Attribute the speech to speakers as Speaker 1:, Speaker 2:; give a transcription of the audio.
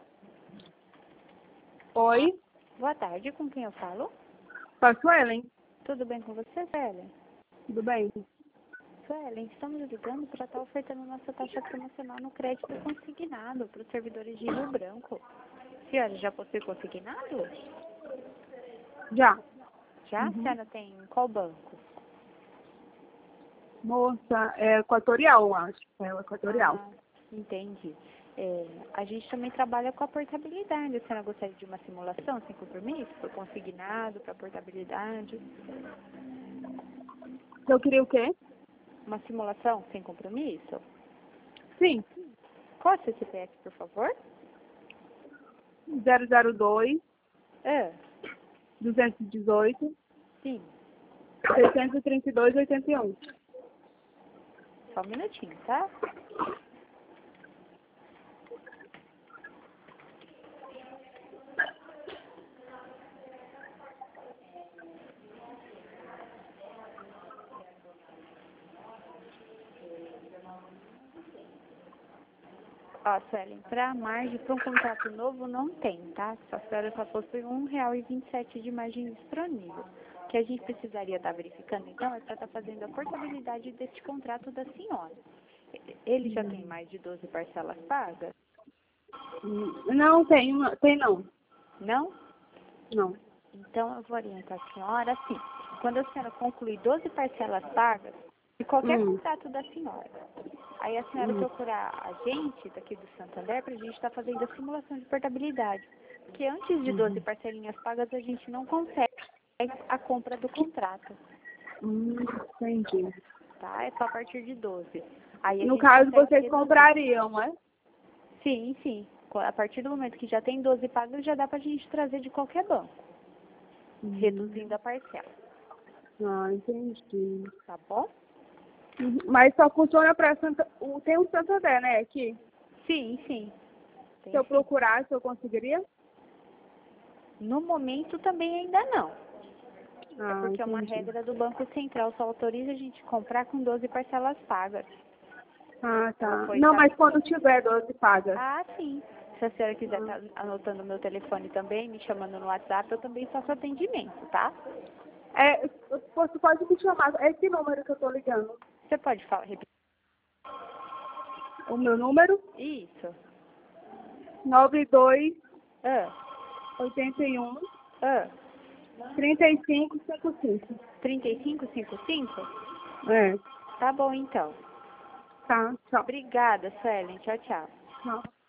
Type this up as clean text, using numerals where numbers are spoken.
Speaker 1: Oi,
Speaker 2: Boa tarde, com quem eu falo?
Speaker 1: com a Suelen.
Speaker 2: Tudo bem com você, Suelen?
Speaker 1: Tudo bem?
Speaker 2: Suelen, estamos ligando para estar ofertando nossa taxa promocional no crédito consignado para os servidores de Rio Branco. Senhora, já possui consignado?
Speaker 1: Já.
Speaker 2: Já? A senhora tem qual banco?
Speaker 1: Moça, é Equatorial, eu acho. É o Equatorial.
Speaker 2: Ah, entendi. A gente também trabalha com a portabilidade. A senhora gostaria de uma simulação sem compromisso? Para consignado, para portabilidade?
Speaker 1: Eu queria o quê?
Speaker 2: Uma simulação sem compromisso?
Speaker 1: Sim.
Speaker 2: Qual é o seu CPF, por favor?
Speaker 1: 002
Speaker 2: Ah,
Speaker 1: 218
Speaker 2: sim.
Speaker 1: 632 81.
Speaker 2: Só um minutinho, tá? Ó, Suelen, para margem, para um contrato novo, não tem, tá? A senhora só possui R$1,27 de margem disponível. O que a gente precisaria estar verificando, então, é para estar fazendo a portabilidade deste contrato da senhora. Ele já tem mais de 12 parcelas pagas?
Speaker 1: Não, tem não.
Speaker 2: Não?
Speaker 1: Não.
Speaker 2: Então, eu vou orientar a senhora assim. Quando a senhora concluir 12 parcelas pagas, de qualquer contrato da senhora, aí a senhora procurar a gente daqui do Santander para a gente estar fazendo a simulação de portabilidade. Porque antes de 12 parcelinhas pagas, a gente não consegue a compra do contrato,
Speaker 1: Entendi.
Speaker 2: tá? É só a partir de 12. Aí a
Speaker 1: No
Speaker 2: gente
Speaker 1: caso,
Speaker 2: consegue
Speaker 1: vocês
Speaker 2: reduzir.
Speaker 1: comprariam, é?
Speaker 2: Sim, sim. A partir do momento que já tem 12 pagas, já dá para a gente trazer de qualquer banco, reduzindo a parcela,
Speaker 1: Ah, entendi.
Speaker 2: tá bom?
Speaker 1: Mas só funciona para tem o Santander, né, aqui?
Speaker 2: Sim, sim.
Speaker 1: Se eu procurasse, eu conseguiria?
Speaker 2: No momento também ainda não. É
Speaker 1: Ah,
Speaker 2: porque é uma
Speaker 1: entendi.
Speaker 2: regra do Banco Central, só autoriza a gente comprar com 12 parcelas pagas.
Speaker 1: Ah,
Speaker 2: Ela
Speaker 1: tá.
Speaker 2: foi
Speaker 1: Não, mas quando tiver 12 pagas.
Speaker 2: Ah, sim. Se a senhora quiser estar anotando meu telefone também, me chamando no WhatsApp, eu também faço atendimento, tá?
Speaker 1: Você pode me chamar. É esse número que eu tô ligando.
Speaker 2: Você pode falar, repetir?
Speaker 1: O meu número?
Speaker 2: Isso.
Speaker 1: 92
Speaker 2: Ah,
Speaker 1: 81
Speaker 2: ah.
Speaker 1: 3555.
Speaker 2: 3555?
Speaker 1: É.
Speaker 2: Tá bom, então.
Speaker 1: Tá, tchau.
Speaker 2: Obrigada, Suelen. Tchau, tchau.
Speaker 1: Tchau.